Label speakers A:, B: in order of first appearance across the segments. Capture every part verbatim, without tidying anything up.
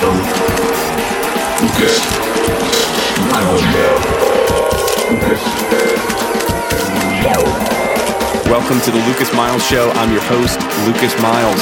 A: Lucas Miles Show.
B: Welcome to the Lucas Miles Show. I'm your host, Lucas Miles.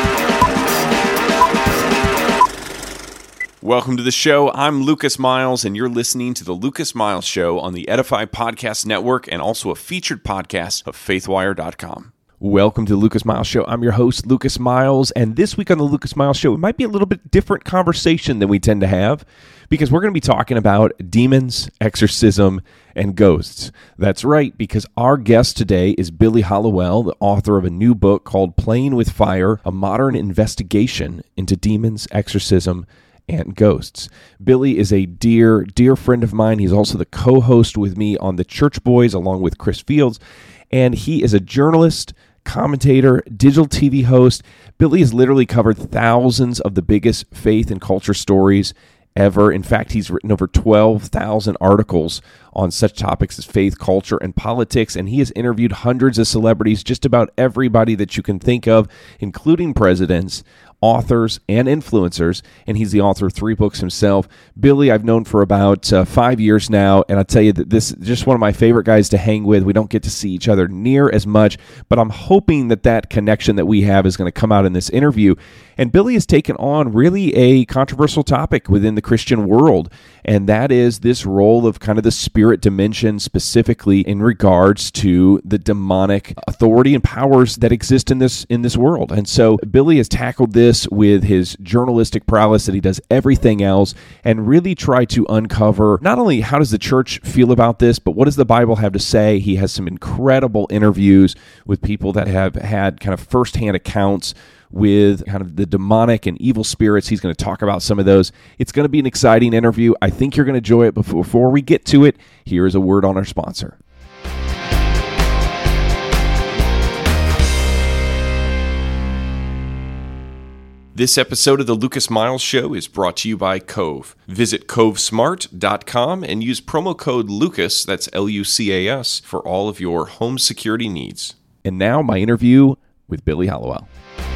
B: Welcome to the show. I'm Lucas Miles, and you're listening to the Lucas Miles Show on the Edify Podcast Network and also a featured podcast of faithwire dot com. Welcome to the Lucas Miles Show. I'm your host, Lucas Miles, and this week on the Lucas Miles Show, it might be a little bit different conversation than we tend to have because we're going to be talking about demons, exorcism, and ghosts. That's right, because our guest today is Billy Hallowell, the author of a new book called Playing with Fire, a modern investigation into demons, exorcism, and ghosts. Billy is a dear, dear friend of mine. He's also the co-host with me on The Church Boys, along with Chris Fields, and he is a journalist, commentator, digital T V host. Billy has literally covered thousands of the biggest faith and culture stories ever. In fact, he's written over twelve thousand articles on such topics as faith, culture, and politics, and he has interviewed hundreds of celebrities, just about everybody that you can think of, including presidents, authors, and influencers, and he's the author of three books himself. Billy, I've known for about uh, five years now, and I'll tell you that this is just one of my favorite guys to hang with. We don't get to see each other near as much, but I'm hoping that that connection that we have is going to come out in this interview. And Billy has taken on really a controversial topic within the Christian world, and that is this role of kind of the spirit dimension, specifically in regards to the demonic authority and powers that exist in this in this world. And so Billy has tackled this with his journalistic prowess that he does everything else, and really try to uncover not only how does the church feel about this, but what does the Bible have to say. He has some incredible interviews with people that have had kind of firsthand accounts with kind of the demonic and evil spirits. He's going to talk about some of those. It's going to be an exciting interview. I think you're going to enjoy it. Before, before we get to it, here is a word on our sponsor. This episode of the Lucas Miles Show is brought to you by Cove. Visit cove smart dot com and use promo code Lucas, that's L U C A S, for all of your home security needs. And now my interview with Billy Hallowell.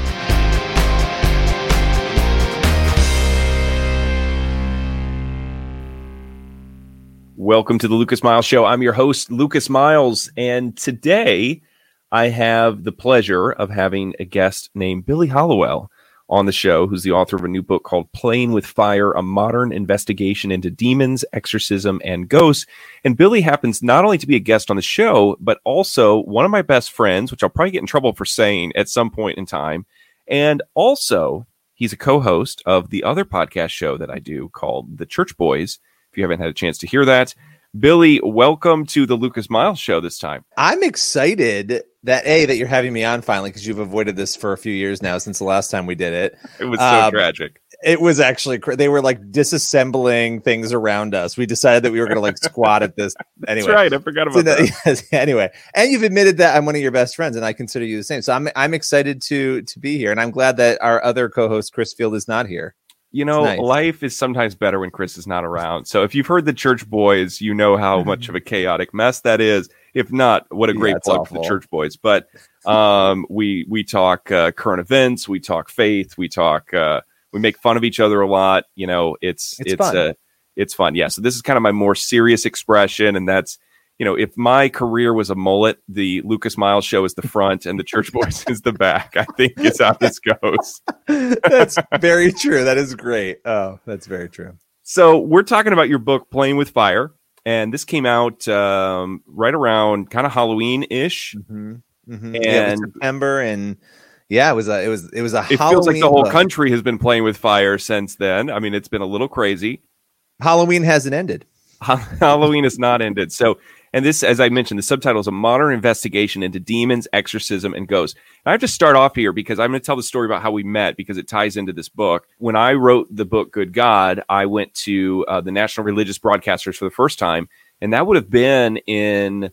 B: Welcome to the Lucas Miles Show. I'm your host, Lucas Miles, and today I have the pleasure of having a guest named Billy Hallowell on the show, who's the author of a new book called Playing with Fire, a modern investigation into demons, exorcism, and ghosts. And Billy happens not only to be a guest on the show, but also one of my best friends, which I'll probably get in trouble for saying at some point in time. And also, he's a co-host of the other podcast show that I do called The Church Boys. If you haven't had a chance to hear that, Billy, welcome to the Lucas Miles Show this time.
C: I'm excited that A, that you're having me on finally, because you've avoided this for a few years now since the last time we did it.
B: It was so
C: um,
B: tragic.
C: It was actually, cr- they were like disassembling things around us. We decided that we were going to like squat at this. Anyway.
B: That's right. I forgot about
C: so,
B: that.
C: Yes, anyway, and you've admitted that I'm one of your best friends and I consider you the same. So I'm, I'm excited to, to be here. And I'm glad that our other co-host, Chris Field, is not here.
B: You know, nice. Life is sometimes better when Chris is not around. So if you've heard the Church Boys, you know how much of a chaotic mess that is. If not, what a great yeah, plug awful. for the Church Boys. But um, we we talk uh, current events, we talk faith, we talk, uh, we make fun of each other a lot. You know, it's it's it's fun. Uh, it's fun. Yeah. So this is kind of my more serious expression, and that's, you know, if my career was a mullet, the Lucas Miles Show is the front and the Church Boys is the back. I think is how this goes.
C: That's very true. That is great. Oh, that's very true.
B: So we're talking about your book, Playing with Fire, and this came out um, right around kind of Halloween-ish.
C: Mm-hmm. Mm-hmm.
B: And
C: yeah, it was September, and yeah, it was a, it was, it was a.
B: It
C: Halloween
B: feels like the whole
C: book.
B: country has been playing with fire since then. I mean, it's been a little crazy.
C: Halloween hasn't ended.
B: Halloween has not ended. So. And this, as I mentioned, the subtitle is A Modern Investigation into Demons, Exorcism, and Ghosts. And I have to start off here because I'm going to tell the story about how we met because it ties into this book. When I wrote the book, Good God, I went to uh, the National Religious Broadcasters for the first time. And that would have been in,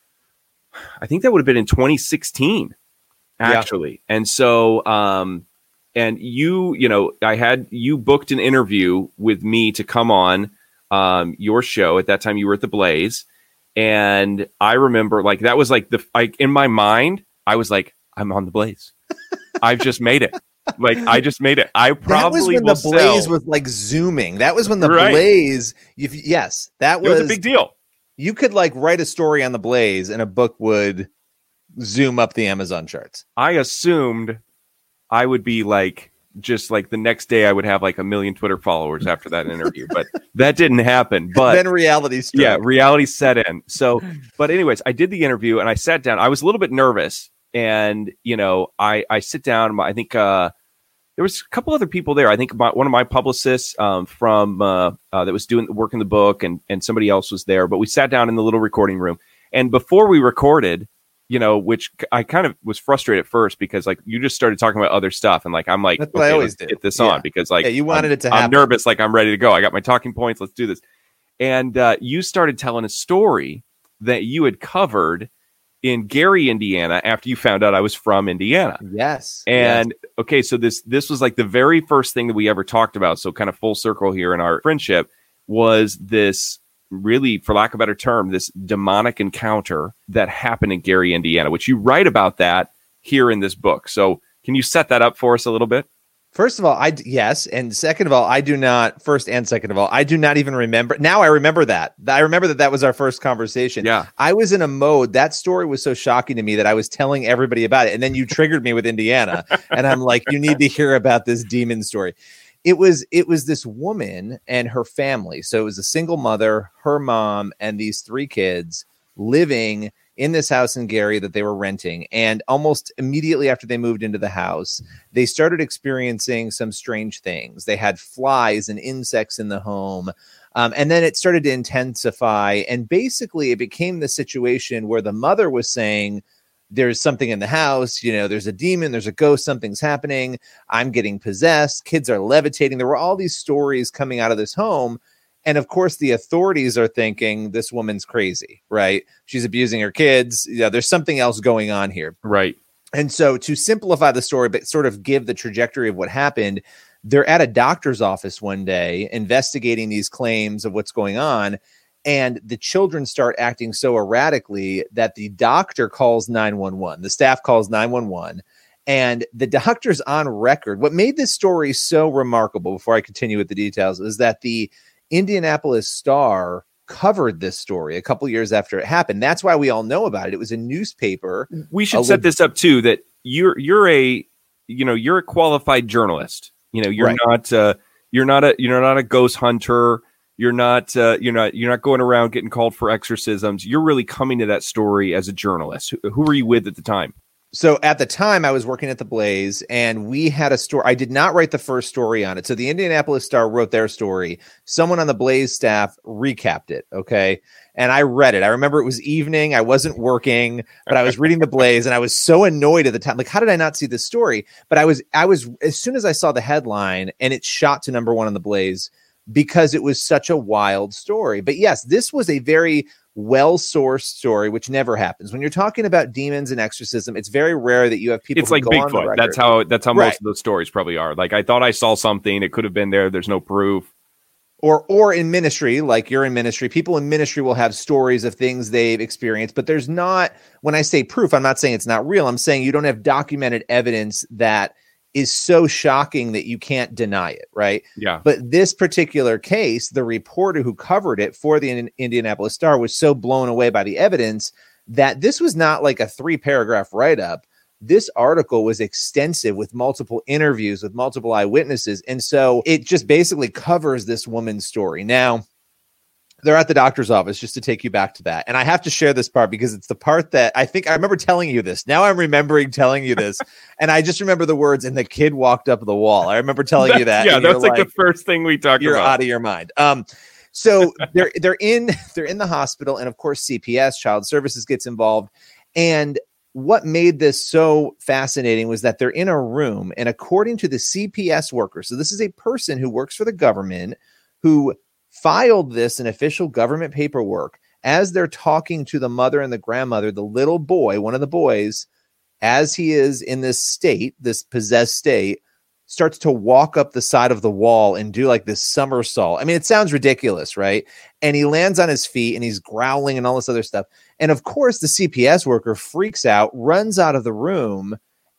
B: I think that would have been in twenty sixteen, actually. Yeah. And so, um, and you, you know, I had, you booked an interview with me to come on um, your show. At that time, you were at the Blaze. And I remember, like, that was like the, like in my mind, I was like, I'm on the Blaze. I've just made it. Like I just made it. I probably
C: that was when
B: will
C: the Blaze
B: sell.
C: was like zooming. That was when the
B: Right.
C: Blaze. If, yes, that
B: It
C: was,
B: was a big deal.
C: You could like write a story on the Blaze, and a book would zoom up the Amazon charts.
B: I assumed I would be like, just like the next day I would have like a million Twitter followers after that interview, but that didn't happen. But
C: then reality struck.
B: Yeah, reality set in. So, but anyways, I did the interview and I sat down. I was a little bit nervous, and you know, I I sit down. I think uh, there was a couple other people there. I think my, one of my publicists um, from uh, uh, that was doing work in the book, and and somebody else was there. But we sat down in the little recording room, and before we recorded, you know, which I kind of was frustrated at first because like you just started talking about other stuff, and like I'm like,
C: That's what I
B: okay,
C: always
B: let's
C: do.
B: get this
C: Yeah.
B: on because like
C: Yeah, you wanted
B: I'm,
C: it to
B: I'm
C: happen.
B: nervous, like I'm ready to go. I got my talking points. Let's do this. And uh, you started telling a story that you had covered in Gary, Indiana, after you found out I was from Indiana.
C: Yes.
B: And okay, so this this was like the very first thing that we ever talked about. So kind of full circle here in our friendship was this really, for lack of a better term, this demonic encounter that happened in Gary, Indiana, which you write about that here in this book. So can you set that up for us a little bit?
C: First of all, I d- yes, and second of all, I do not. First and second of all, I do not even remember. Now I remember that. I remember that that was our first conversation.
B: Yeah,
C: I was in a mode. That story was so shocking to me that I was telling everybody about it, and then you triggered me with Indiana, and I'm like, you need to hear about this demon story. It was it was this woman and her family. So it was a single mother, her mom, and these three kids living in this house in Gary that they were renting. And almost immediately after they moved into the house, they started experiencing some strange things. They had flies and insects in the home. Um, and then it started to intensify. And basically it became the situation where the mother was saying, there's something in the house, you know, there's a demon, there's a ghost, something's happening. I'm getting possessed. Kids are levitating. There were all these stories coming out of this home. And of course, the authorities are thinking this woman's crazy, right? She's abusing her kids. You know, there's something else going on here.
B: right.
C: And so to simplify the story, but sort of give the trajectory of what happened, they're at a doctor's office one day investigating these claims of what's going on. And the children start acting so erratically that the doctor calls nine one one. The staff calls nine one one. And the doctor's on record. What made this story so remarkable, before I continue with the details, is that the Indianapolis Star covered this story a couple years after it happened. That's why we all know about it. It was a newspaper.
B: We should
C: a
B: set
C: leg-
B: this up too, that you're you're a you know you're a qualified journalist. You know, you're
C: Right.
B: not uh, you're not a you're not a ghost hunter. You're not uh, you're not you're not going around getting called for exorcisms. You're really coming to that story as a journalist. Who, who were you with at the time?
C: So at the time I was working at the Blaze, and we had a story. I did not write the first story on it. So the Indianapolis Star wrote their story. Someone on the Blaze staff recapped it. Okay. And I read it. I remember it was evening. I wasn't working, but I was reading the Blaze, and I was so annoyed at the time. Like, how did I not see this story? But I was, I was, as soon as I saw the headline and it shot to number one on the Blaze, because it was such a wild story. But yes, this was a very well-sourced story, which never happens. When you're talking about demons and exorcism, it's very rare that you have people
B: It's
C: who
B: like
C: go on the
B: Bigfoot.
C: record.
B: That's how that's how
C: Right.
B: most of those stories probably are. Like I thought I saw something. It could have been there. There's no proof.
C: Or or in ministry, like you're in ministry, people in ministry will have stories of things they've experienced, but there's not, when I say proof, I'm not saying it's not real. I'm saying you don't have documented evidence that is so shocking that you can't deny it, right?
B: Yeah.
C: But this particular case, the reporter who covered it for the In- Indianapolis Star was so blown away by the evidence that this was not like a three paragraph write-up. This article was extensive with multiple interviews with multiple eyewitnesses. And so it just basically covers this woman's story. Now, they're at the doctor's office, just to take you back to that. And I have to share this part because it's the part that I think I remember telling you this. Now I'm remembering telling you this. And I just remember the words, and the kid walked up the wall. I remember telling you that.
B: Yeah,
C: and you're
B: that's like, the first thing we talked
C: you're
B: about.
C: out of your mind. Um, so they're they're in they're in the hospital, and of course C P S, Child Services, gets involved. And what made this so fascinating was that they're in a room, and according to the C P S worker, so this is a person who works for the government who filed this in official government paperwork, as they're talking to the mother and the grandmother, the little boy, one of the boys, as he is in this state, this possessed state, starts to walk up the side of the wall and do like this somersault. I mean, it sounds ridiculous, right? And he lands on his feet and he's growling and all this other stuff. And of course, the C P S worker freaks out, runs out of the room,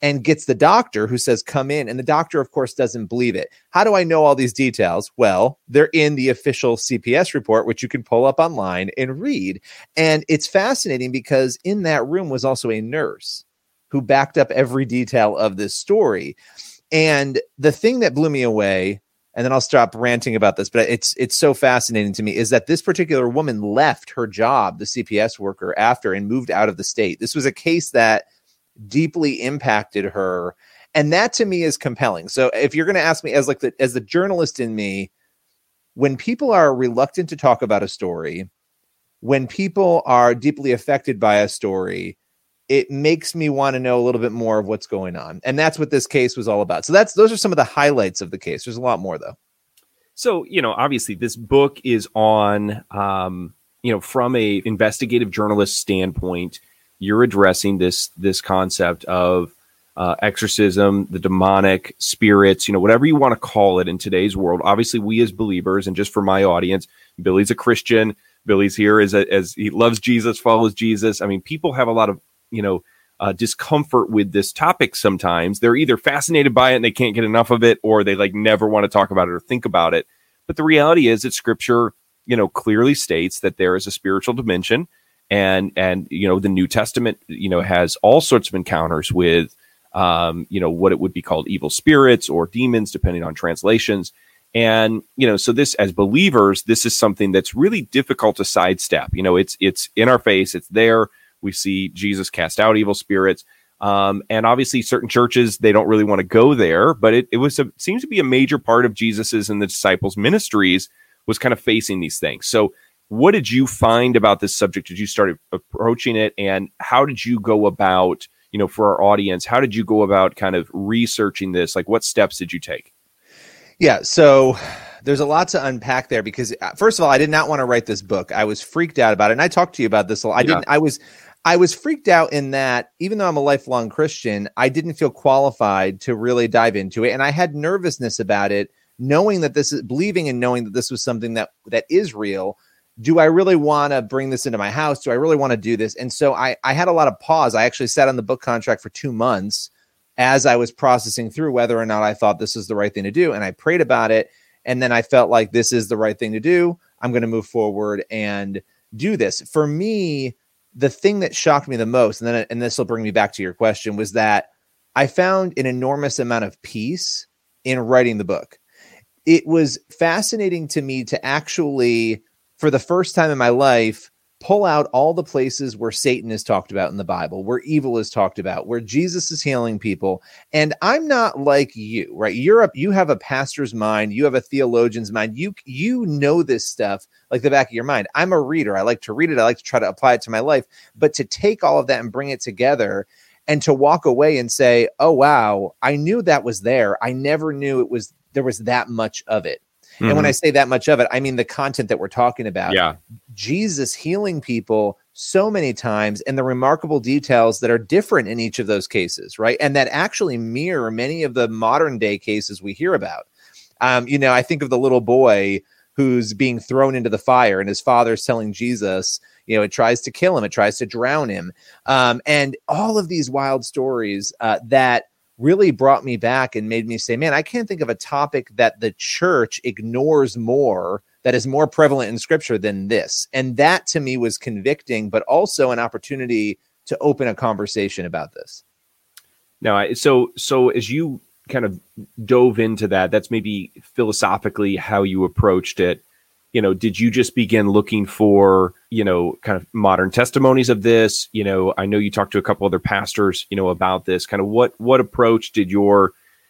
C: and gets the doctor, who says, come in. And the doctor, of course, doesn't believe it. How do I know all these details? Well, they're in the official C P S report, which you can pull up online and read. And it's fascinating because in that room was also a nurse who backed up every detail of this story. And the thing that blew me away, and then I'll stop ranting about this, but it's it's so fascinating to me, is that this particular woman left her job, the C P S worker, after and moved out of the state. This was a case that deeply impacted her. And that to me is compelling. So if you're going to ask me as like the, as the journalist in me, when people are reluctant to talk about a story, when people are deeply affected by a story, it makes me want to know a little bit more of what's going on. And that's what this case was all about. So that's, those are some of the highlights of the case. There's a lot more though.
B: So, you know, obviously this book is on, um, you know, from a investigative journalist standpoint, you're addressing this, this concept of uh, exorcism, the demonic spirits, you know, whatever you want to call it in today's world. Obviously we as believers, and just for my audience, Billy's a Christian. Billy's here as a, as he loves Jesus, follows Jesus. I mean, people have a lot of, you know, uh, discomfort with this topic sometimes. They're either fascinated by it and they can't get enough of it, or they like never want to talk about it or think about it. But the reality is that Scripture, you know, clearly states that there is a spiritual dimension, and and you know, the New Testament, you know, has all sorts of encounters with, um, you know, what it would be called evil spirits or demons, depending on translations. And you know, so this, as believers, this is something that's really difficult to sidestep. You know, it's it's in our face, it's there. We see Jesus cast out evil spirits. Um, and obviously certain churches, they don't really want to go there, but it, it was a, seems to be a major part of Jesus's and the disciples' ministries was kind of facing these things. So what did you find about this subject as you started approaching it? And how did you go about, you know, for our audience, how did you go about kind of researching this? Like, what steps did you take?
C: Yeah. So there's a lot to unpack there because, first of all, I did not want to write this book. I was freaked out about it. And I talked to you about this a lot. I
B: Yeah.
C: didn't, I was, I was freaked out in that even though I'm a lifelong Christian, I didn't feel qualified to really dive into it. And I had nervousness about it, knowing that this is believing and knowing that this was something that, that is real. Do I really want to bring this into my house? Do I really want to do this? And so I, I had a lot of pause. I actually sat on the book contract for two months as I was processing through whether or not I thought this is the right thing to do. And I prayed about it. And then I felt like this is the right thing to do. I'm going to move forward and do this. For me, the thing that shocked me the most, and then and this will bring me back to your question, was that I found an enormous amount of peace in writing the book. It was fascinating to me to actually, for the first time in my life, pull out all the places where Satan is talked about in the Bible, where evil is talked about, where Jesus is healing people. And I'm not like you, right? You're a, you have a pastor's mind. You have a theologian's mind. You, you know this stuff like the back of your mind. I'm a reader. I like to read it. I like to try to apply it to my life. But to take all of that and bring it together and to walk away and say, oh, wow, I knew that was there. I never knew it was, there was that much of it. Mm-hmm. And when I say that much of it, I mean the content that we're talking about.
B: Yeah.
C: Jesus healing people so many times and the remarkable details that are different in each of those cases, right? And that actually mirror many of the modern day cases we hear about. Um, you know, I think of the little boy who's being thrown into the fire and his father's telling Jesus, you know, it tries to kill him, it tries to drown him. Um, and all of these wild stories uh, that really brought me back and made me say, man, I can't think of a topic that the church ignores more, that is more prevalent in Scripture than this. And that to me was convicting, but also an opportunity to open a conversation about this.
B: Now, I, so so as you kind of dove into that, that's maybe philosophically how you approached it. You know, did you just begin looking for, you know, kind of modern testimonies of this? You know, I know you talked to a couple other pastors, you know, about this. Kind of what what approach did your,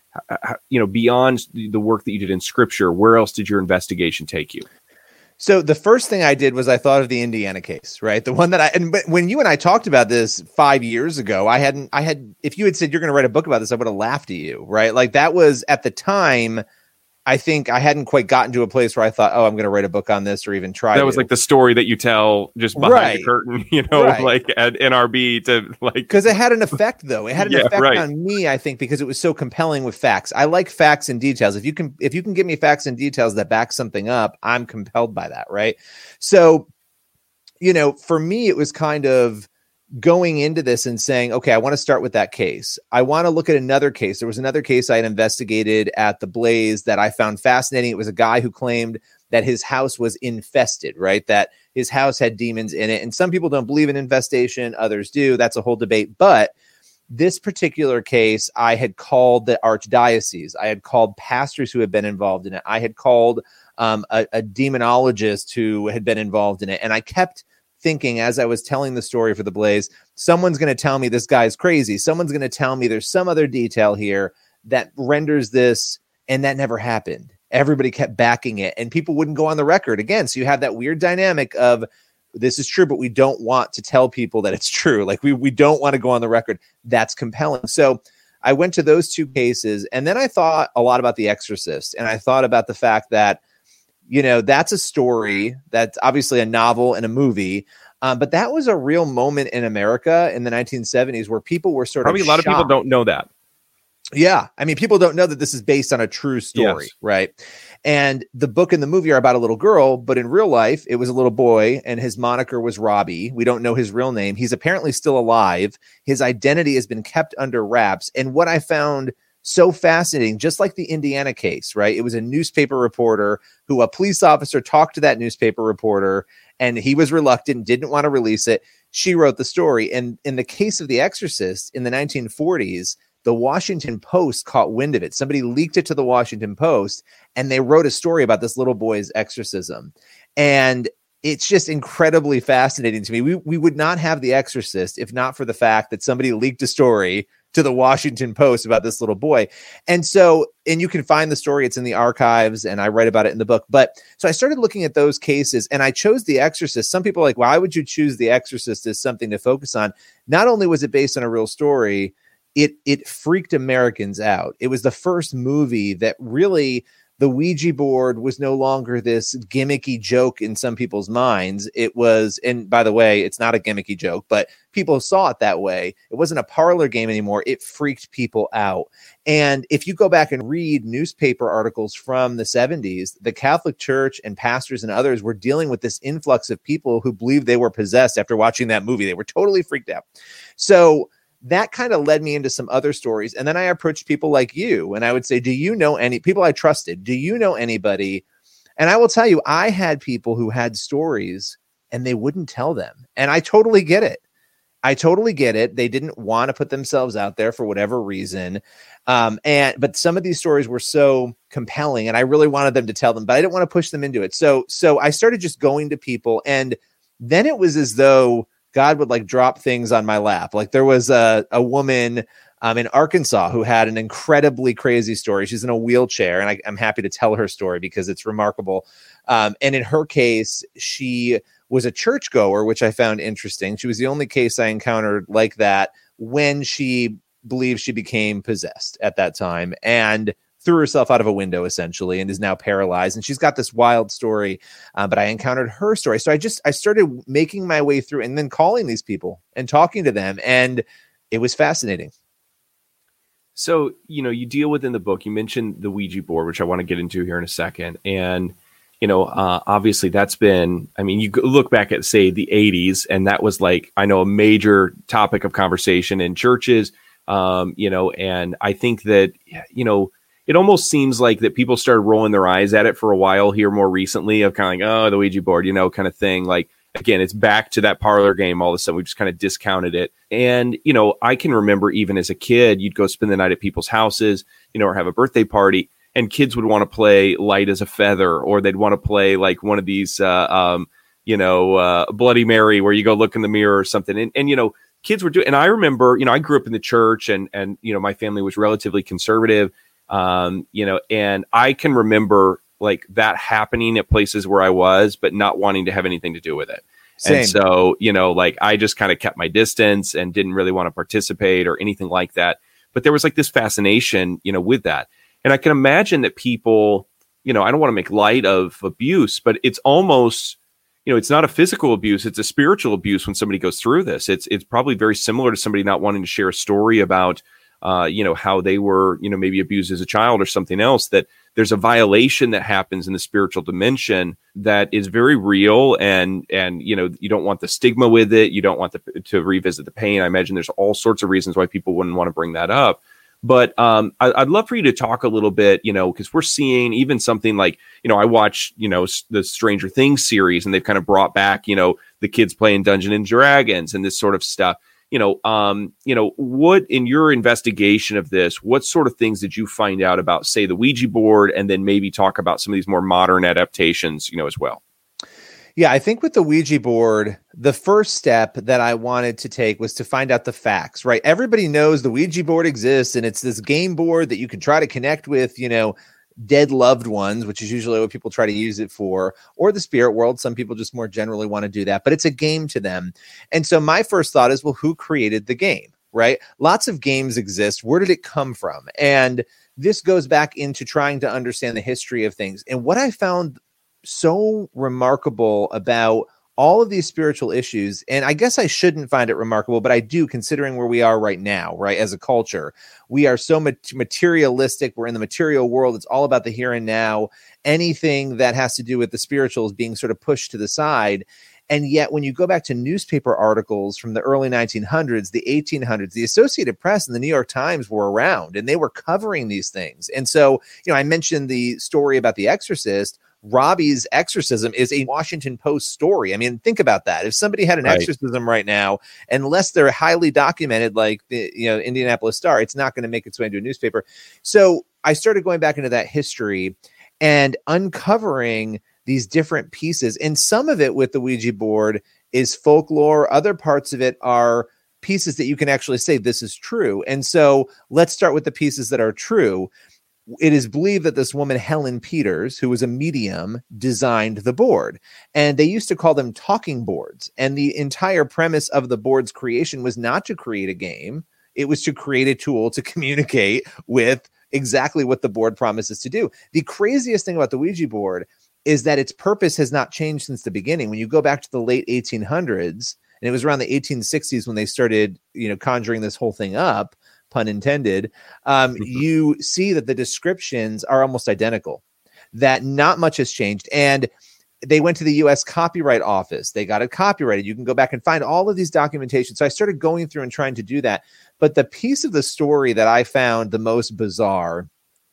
B: you know, beyond the work that you did in Scripture, where else did your investigation take you?
C: So the first thing I did was I thought of the Indiana case, right? The one that I, and but when you and I talked about this five years ago, I hadn't, I had, if you had said you're going to write a book about this, I would have laughed at you, right? Like that was at the time, I think I hadn't quite gotten to a place where I thought, oh, I'm going to write a book on this or even try.
B: That was
C: to.
B: like the story that you tell just behind
C: right.
B: the curtain, you know,
C: right.
B: like at N R B to like.
C: Because it had an effect, though. It had an
B: yeah,
C: effect
B: right.
C: on me, I think, because it was so compelling with facts. I like facts and details. If you can, if you can give me facts and details that back something up, I'm compelled by that, right? So, you know, for me, it was kind of going into this and saying, okay, I want to start with that case. I want to look at another case. There was another case I had investigated at the Blaze that I found fascinating. It was a guy who claimed that his house was infested, right? That his house had demons in it. And some people don't believe in infestation. Others do. That's a whole debate. But this particular case, I had called the archdiocese. I had called pastors who had been involved in it. I had called um, a, a demonologist who had been involved in it. And I kept thinking, as I was telling the story for the Blaze, someone's going to tell me this guy's crazy. Someone's going to tell me there's some other detail here that renders this, and that never happened. Everybody kept backing it, and people wouldn't go on the record again. So you have that weird dynamic of this is true, but we don't want to tell people that it's true. Like we we don't want to go on the record. That's compelling. So I went to those two cases, and then I thought a lot about The Exorcist, and I thought about the fact that, you know, that's a story that's obviously a novel and a movie, um, but that was a real moment in America in the nineteen seventies where people were sort
B: Probably
C: of
B: a lot
C: shocked.
B: of people don't know that.
C: Yeah. I mean, people don't know that this is based on a true story,
B: Yes.
C: right? And the book and the movie are about a little girl, but in real life, it was a little boy, and his moniker was Robbie. We don't know his real name. He's apparently still alive. His identity has been kept under wraps. And what I found so fascinating, just like the Indiana case, right? It was a newspaper reporter who a police officer talked to that newspaper reporter, and he was reluctant, didn't want to release it. She wrote the story. And in the case of The Exorcist in the nineteen forties, the Washington Post caught wind of it. Somebody leaked it to the Washington Post, and they wrote a story about this little boy's exorcism. And it's just incredibly fascinating to me. We, we would not have The Exorcist if not for the fact that somebody leaked a story to the Washington Post about this little boy. And so, and you can find the story, it's in the archives, and I write about it in the book. But so I started looking at those cases, and I chose The Exorcist. Some people are like, why would you choose The Exorcist as something to focus on? Not only was it based on a real story, it it freaked Americans out. It was the first movie that really, the Ouija board was no longer this gimmicky joke in some people's minds. It was, and by the way, it's not a gimmicky joke, but people saw it that way. It wasn't a parlor game anymore. It freaked people out. And if you go back and read newspaper articles from the seventies, the Catholic Church and pastors and others were dealing with this influx of people who believed they were possessed after watching that movie. They were totally freaked out. So that kind of led me into some other stories. And then I approached people like you, and I would say, do you know any people I trusted? Do you know anybody? And I will tell you, I had people who had stories and they wouldn't tell them. And I totally get it. I totally get it. They didn't want to put themselves out there for whatever reason. Um, and, but some of these stories were so compelling, and I really wanted them to tell them, but I didn't want to push them into it. So, so I started just going to people, and then it was as though God would like drop things on my lap. Like there was a, a woman um, in Arkansas who had an incredibly crazy story. She's in a wheelchair, and I, I'm happy to tell her story because it's remarkable. Um, and in her case, she was a churchgoer, which I found interesting. She was the only case I encountered like that when she believed she became possessed at that time, and threw herself out of a window essentially, and is now paralyzed. And she's got this wild story, uh, but I encountered her story. So I just, I started making my way through and then calling these people and talking to them. And it was fascinating.
B: So, you know, you deal with in the book, you mentioned the Ouija board, which I want to get into here in a second. And, you know, uh, obviously that's been, I mean, you look back at, say, the eighties, and that was like, I know, a major topic of conversation in churches, um, you know, and I think that, you know, it almost seems like that people started rolling their eyes at it for a while here more recently, of kind of like, oh, the Ouija board, you know, kind of thing. Like, again, it's back to that parlor game. All of a sudden, we just kind of discounted it. And, you know, I can remember even as a kid, you'd go spend the night at people's houses, you know, or have a birthday party, and kids would want to play light as a feather, or they'd want to play like one of these, uh, um, you know, uh, Bloody Mary, where you go look in the mirror or something. And, and, you know, kids were doing, and I remember, you know, I grew up in the church, and, and, you know, my family was relatively conservative. Um, you know, and I can remember like that happening at places where I was, but not wanting to have anything to do with it. Same. And so, you know, like I just kind of kept my distance and didn't really want to participate or anything like that. But there was like this fascination, you know, with that. And I can imagine that people, you know, I don't want to make light of abuse, but it's almost, you know, it's not a physical abuse, it's a spiritual abuse when somebody goes through this. It's, it's probably very similar to somebody not wanting to share a story about uh, you know, how they were, you know, maybe abused as a child or something else, that there's a violation that happens in the spiritual dimension that is very real. And, and, you know, you don't want the stigma with it. You don't want the, to revisit the pain. I imagine there's all sorts of reasons why people wouldn't want to bring that up. But um, I, I'd love for you to talk a little bit, you know, because we're seeing even something like, you know, I watch, you know, the Stranger Things series, and they've kind of brought back, you know, the kids playing Dungeons and Dragons and this sort of stuff. You know, um, you know, what in your investigation of this, what sort of things did you find out about, say, the Ouija board, and then maybe talk about some of these more modern adaptations, you know, as well?
C: Yeah, I think with the Ouija board, the first step that I wanted to take was to find out the facts, right? Everybody knows the Ouija board exists, and it's this game board that you can try to connect with, you know, dead loved ones, which is usually what people try to use it for, or the spirit world. Some people just more generally want to do that, but it's a game to them. And so my first thought is, well, who created the game, right? Lots of games exist. Where did it come from? And this goes back into trying to understand the history of things. And what I found so remarkable about all of these spiritual issues, and I guess I shouldn't find it remarkable, but I do, considering where we are right now, right? As a culture, we are so materialistic. We're in the material world. It's all about the here and now. Anything that has to do with the spiritual is being sort of pushed to the side. And yet when you go back to newspaper articles from the early nineteen hundreds, the eighteen hundreds, the Associated Press and the New York Times were around, and they were covering these things. And so, you know, I mentioned the story about The Exorcist. Robbie's exorcism is a Washington Post story. I mean, think about that. If somebody had an right. exorcism right now, unless they're highly documented, like the, you know, Indianapolis Star, it's not going to make its way into a newspaper. So I started going back into that history and uncovering these different pieces. And some of it with the Ouija board is folklore. Other parts of it are pieces that you can actually say this is true. And so let's start with the pieces that are true. It is believed that this woman, Helen Peters, who was a medium, designed the board. And they used to call them talking boards. And the entire premise of the board's creation was not to create a game. It was to create a tool to communicate with exactly what the board promises to do. The craziest thing about the Ouija board is that its purpose has not changed since the beginning. When you go back to the late eighteen hundreds, and it was around the eighteen sixties when they started, you know, conjuring this whole thing up, pun intended, um, you see that the descriptions are almost identical, that not much has changed. And they went to the U S Copyright Office. They got it copyrighted. You can go back and find all of these documentation. So I started going through and trying to do that. But the piece of the story that I found the most bizarre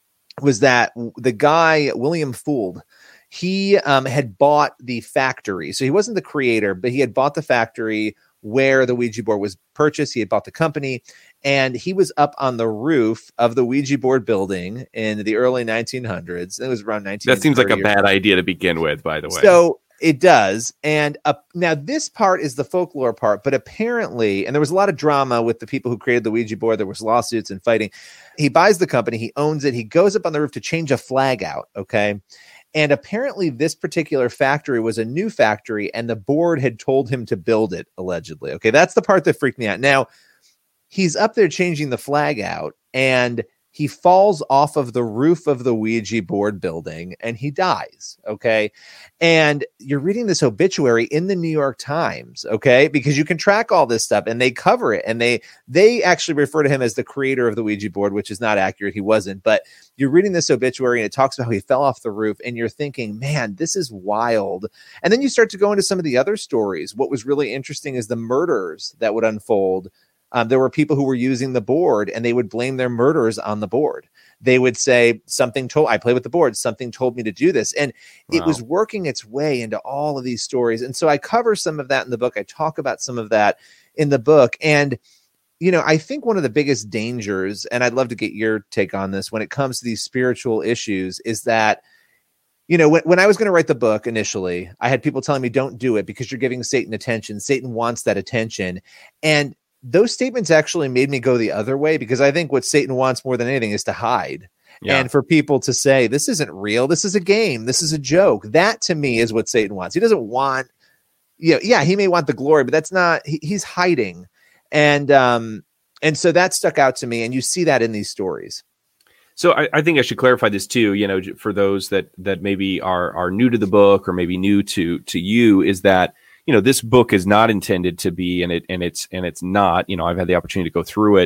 C: was that the guy, William Fuld, he um, had bought the factory. So he wasn't the creator, but he had bought the factory where the Ouija board was purchased. He had bought the company, and he was up on the roof of the Ouija board building in the early nineteen hundreds. It was around nineteen.
B: That seems like a bad idea to begin with, by the way.
C: So it does. And uh, now this part is the folklore part, but apparently, and there was a lot of drama with the people who created the Ouija board. There was lawsuits and fighting. He buys the company. He owns it. He goes up on the roof to change a flag out. Okay. And apparently this particular factory was a new factory, and the board had told him to build it, allegedly. Okay, that's the part that freaked me out. Now, he's up there changing the flag out, and he falls off of the roof of the Ouija board building, and he dies, okay? And you're reading this obituary in the New York Times, okay? Because you can track all this stuff, and they cover it, and they they actually refer to him as the creator of the Ouija board, which is not accurate. He wasn't, but you're reading this obituary, and it talks about how he fell off the roof, and you're thinking, man, this is wild. And then you start to go into some of the other stories. What was really interesting is the murders that would unfold. Um, there were people who were using the board, and they would blame their murders on the board. They would say, something told, I play with the board, something told me to do this. And wow. It was working its way into all of these stories. And so I cover some of that in the book. I talk about some of that in the book. And, you know, I think one of the biggest dangers, and I'd love to get your take on this when it comes to these spiritual issues, is that, you know, when, when I was going to write the book initially, I had people telling me, don't do it because you're giving Satan attention. Satan wants that attention. And those statements actually made me go the other way, because I think what Satan wants more than anything is to hide. Yeah. And for people to say, this isn't real, this is a game, this is a joke. That to me is what Satan wants. He doesn't want, you know, yeah, he may want the glory, but that's not, he, he's hiding. And, um, and so that stuck out to me. And you see that in these stories.
B: So I, I think I should clarify this too, you know, for those that, that maybe are, are new to the book, or maybe new to, to you, is that, you know, this book is not intended to be, and it, and it's, and it's not, you know, I've had the opportunity to go through it.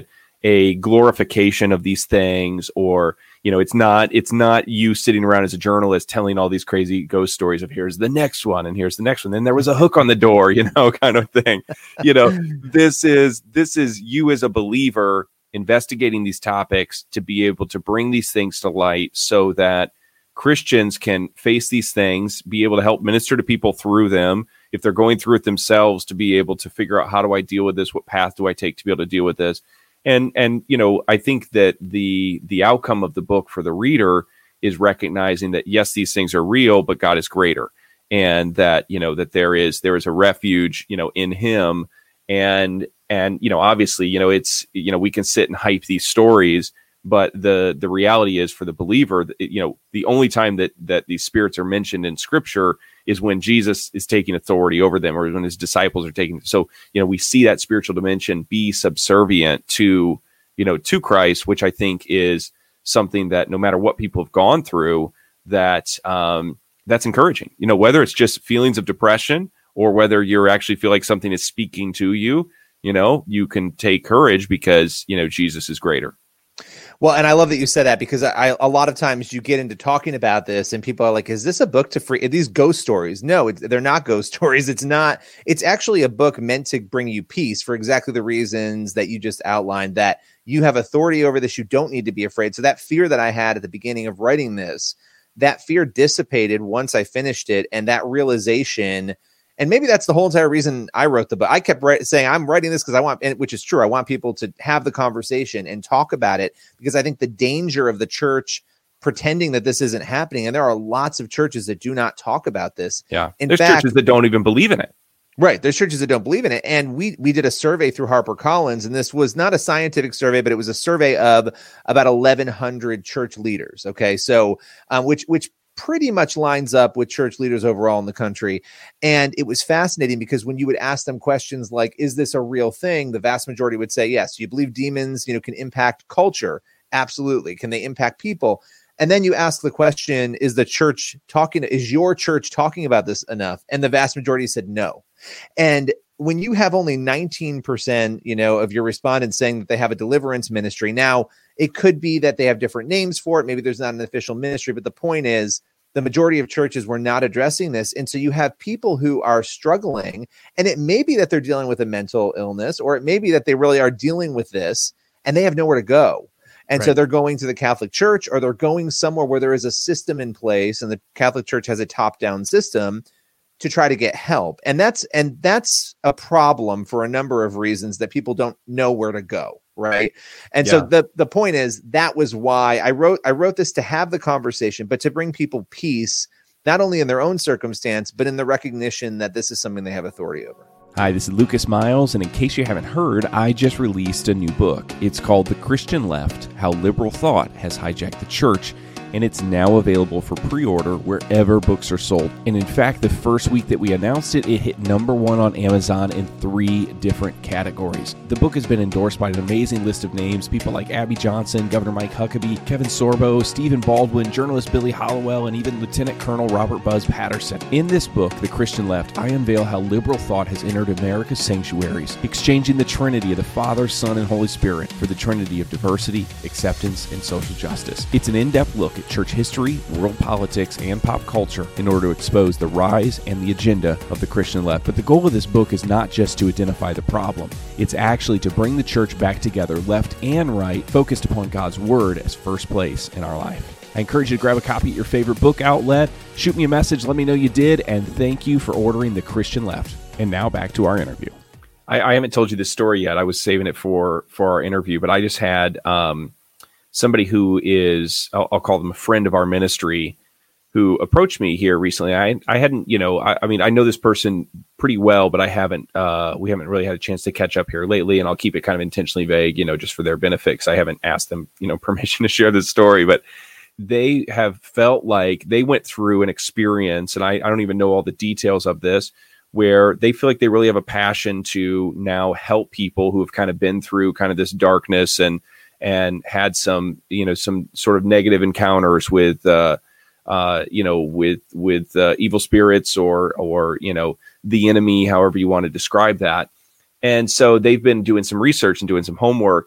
B: a glorification of these things, or, you know, it's not, it's not you sitting around as a journalist telling all these crazy ghost stories of here's the next one and here's the next one. Then there was a hook on the door, you know, kind of thing. You know, this is, this is you as a believer investigating these topics to be able to bring these things to light so that Christians can face these things, be able to help minister to people through them. If they're going through it themselves, to be able to figure out, how do I deal with this? What path do I take to be able to deal with this? And, and, you know, I think that the, the outcome of the book for the reader is recognizing that, yes, these things are real, but God is greater. And that, you know, that there is, there is a refuge, you know, in him. And, and, you know, obviously, you know, it's, you know, we can sit and hype these stories, but the, the reality is, for the believer, you know, the only time that, that these spirits are mentioned in Scripture is when Jesus is taking authority over them, or when his disciples are taking. So, you know, we see that spiritual dimension be subservient to, you know, to Christ, which I think is something that no matter what people have gone through, that um, that's encouraging, you know, whether it's just feelings of depression or whether you actually feel like something is speaking to you, you know, you can take courage because, you know, Jesus is greater.
C: Well, and I love that you said that, because I, a lot of times you get into talking about this and people are like, is this a book to free? Are these ghost stories? No, it's, they're not ghost stories. It's not. It's actually a book meant to bring you peace for exactly the reasons that you just outlined, that you have authority over this. You don't need to be afraid. So that fear that I had at the beginning of writing this, that fear dissipated once I finished it. And that realization, and maybe that's the whole entire reason I wrote the book. I kept write, saying, I'm writing this because I want, and, which is true, I want people to have the conversation and talk about it, because I think the danger of the church pretending that this isn't happening, and there are lots of churches that do not talk about this.
B: Yeah,
C: in
B: there's
C: fact,
B: churches that don't even believe in it.
C: Right. There's churches that don't believe in it. And we we did a survey through HarperCollins, and this was not a scientific survey, but it was a survey of about eleven hundred church leaders. Okay. So, um, which, which, pretty much lines up with church leaders overall in the country. And it was fascinating because when you would ask them questions like, is this a real thing? The vast majority would say, yes. You believe demons, you know, can impact culture? Absolutely. Can they impact people? And then you ask the question, is the church talking, is your church talking about this enough? And the vast majority said no. And when you have only nineteen percent, you know, of your respondents saying that they have a deliverance ministry, now it could be that they have different names for it. Maybe there's not an official ministry, but the point is the majority of churches were not addressing this. And so you have people who are struggling, and it may be that they're dealing with a mental illness, or it may be that they really are dealing with this and they have nowhere to go. And right. So they're going to the Catholic Church, or they're going somewhere where there is a system in place, and the Catholic Church has a top-down system to try to get help. And that's and that's a problem for a number of reasons, that people don't know where to go, right? And yeah. so the the point is, that was why I wrote I wrote this, to have the conversation, but to bring people peace, not only in their own circumstance, but in the recognition that this is something they have authority over.
B: Hi, this is Lucas Miles, and in case you haven't heard, I just released a new book. It's called The Christian Left: How Liberal Thought Has Hijacked the Church, and it's now available for pre-order wherever books are sold. And in fact, the first week that we announced it, it hit number one on Amazon in three different categories. The book has been endorsed by an amazing list of names, people like Abby Johnson, Governor Mike Huckabee, Kevin Sorbo, Stephen Baldwin, journalist Billy Hollowell, and even Lieutenant Colonel Robert Buzz Patterson. In this book, The Christian Left, I unveil how liberal thought has entered America's sanctuaries, exchanging the Trinity of the Father, Son, and Holy Spirit for the Trinity of diversity, acceptance, and social justice. It's an in-depth look at church history, world politics, and pop culture in order to expose the rise and the agenda of the Christian left. But the goal of this book is not just to identify the problem. It's actually to bring the church back together, left and right, focused upon God's Word as first place in our life. I encourage you to grab a copy at your favorite book outlet, shoot me a message, let me know you did, and thank you for ordering The Christian Left. And now back to our interview. I, I haven't told you this story yet. I was saving it for, for our interview, but I just had... Um, somebody who is, I'll, I'll call them a friend of our ministry, who approached me here recently. I I hadn't, you know, I, I mean, I know this person pretty well, but I haven't, uh, we haven't really had a chance to catch up here lately, and I'll keep it kind of intentionally vague, you know, just for their benefit, because I haven't asked them, you know, permission to share this story, but they have felt like they went through an experience, and I, I don't even know all the details of this, where they feel like they really have a passion to now help people who have kind of been through kind of this darkness and and had some, you know, some sort of negative encounters with, uh, uh, you know, with with uh, evil spirits or, or, you know, the enemy, however you want to describe that. And so they've been doing some research and doing some homework. And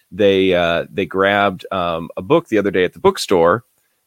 B: they uh, they grabbed um, a book the other day at the bookstore,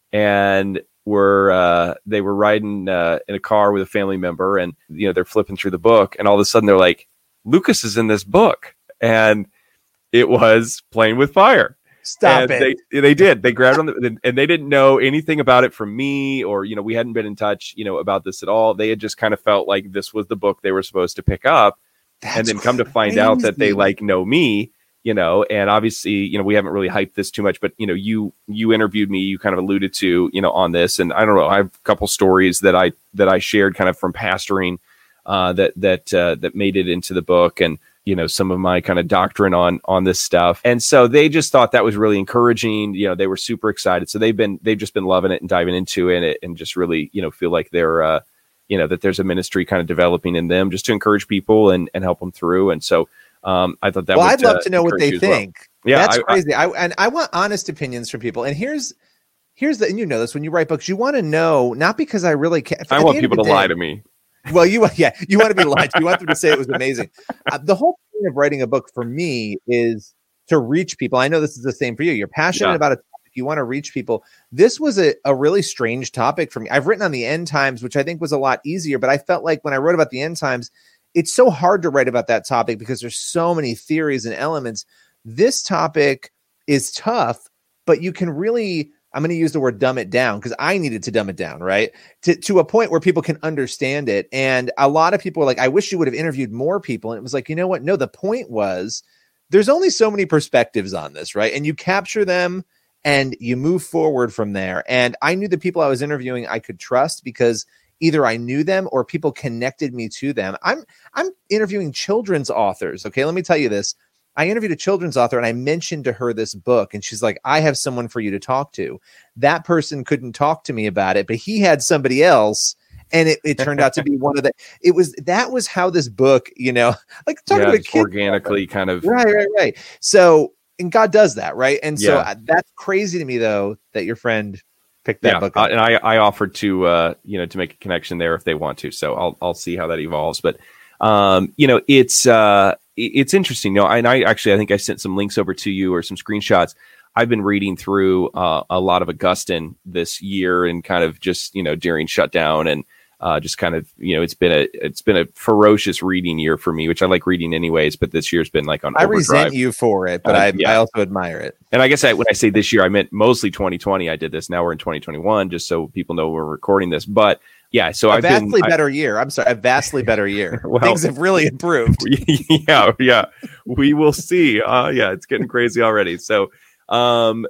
B: and were uh, they were riding uh, in a car with a family member, and you know they're flipping through the book, and all of a sudden they're like, Lucas is in this book, and it was Playing with Fire.
C: Stop
B: and
C: it.
B: They, they did. They grabbed on the, and they didn't know anything about it from me, or, you know, we hadn't been in touch, you know, about this at all. They had just kind of felt like this was the book they were supposed to pick up.
C: That's
B: and then come
C: crazy.
B: to find out that they like know me, you know, and obviously, you know, we haven't really hyped this too much, but, you know, you, you interviewed me, you kind of alluded to, you know, on this, and I don't know, I have a couple stories that I, that I shared kind of from pastoring, uh, that, that, uh, that made it into the book, and, you know, some of my kind of doctrine on, on this stuff. And so they just thought that was really encouraging. You know, they were super excited. So they've been, they've just been loving it and diving into it, and just really, you know, feel like they're, uh, you know, that there's a ministry kind of developing in them just to encourage people and, and help them through. And so um, I thought that
C: well,
B: would,
C: I'd love
B: uh,
C: to know what they think.
B: Well. Yeah,
C: that's
B: I,
C: crazy. I, I, and I want honest opinions from people. And here's, here's the, and you know this, when you write books, you want to know, not because I really care.
B: I want people to day, lie to me.
C: Well, you, yeah, you want to be lied to. You want them to say it was amazing. Uh, the whole point of writing a book for me is to reach people. I know this is the same for you. You're passionate yeah. about a topic. You want to reach people. This was a, a really strange topic for me. I've written on the end times, which I think was a lot easier, but I felt like when I wrote about the end times, it's so hard to write about that topic because there's so many theories and elements. This topic is tough, but you can really, I'm going to use the word dumb it down, because I needed to dumb it down, right? To, to a point where people can understand it. And a lot of people are like, I wish you would have interviewed more people. And it was like, you know what? No, the point was there's only so many perspectives on this, right? And you capture them and you move forward from there. And I knew the people I was interviewing I could trust because either I knew them or people connected me to them. I'm I'm interviewing children's authors. Okay, let me tell you this. I interviewed a children's author and I mentioned to her this book, and she's like, I have someone for you to talk to. That person couldn't talk to me about it, but he had somebody else. And it, it turned out to be one of the, it was, that was how this book, you know, like talking
B: yeah,
C: about kids
B: organically kind of.
C: Right, right, right. So, and God does that, right? And so
B: yeah.
C: uh, that's crazy to me, though, that your friend picked that
B: yeah,
C: book up.
B: Uh, and I, I offered to, uh, you know, to make a connection there if they want to. So I'll, I'll see how that evolves. But, um, you know, it's, uh, it's interesting. You know, and I actually, I think I sent some links over to you or some screenshots. I've been reading through uh, a lot of Augustine this year, and kind of just, you know, during shutdown, and uh, just kind of, you know, it's been a, it's been a ferocious reading year for me, which I like reading anyways, but this year's been like on
C: I
B: overdrive.
C: resent you for it, but uh, I, yeah. I also admire it.
B: And I guess I, when I say this year, I meant mostly twenty twenty. I did this. Now we're in twenty twenty-one, just so people know we're recording this. But yeah, so
C: a
B: I've
C: vastly
B: been,
C: better
B: I,
C: year. I'm sorry, a vastly better year.
B: well,
C: things have really improved.
B: Yeah, yeah, we will see. Uh, yeah, it's getting crazy already. So, um,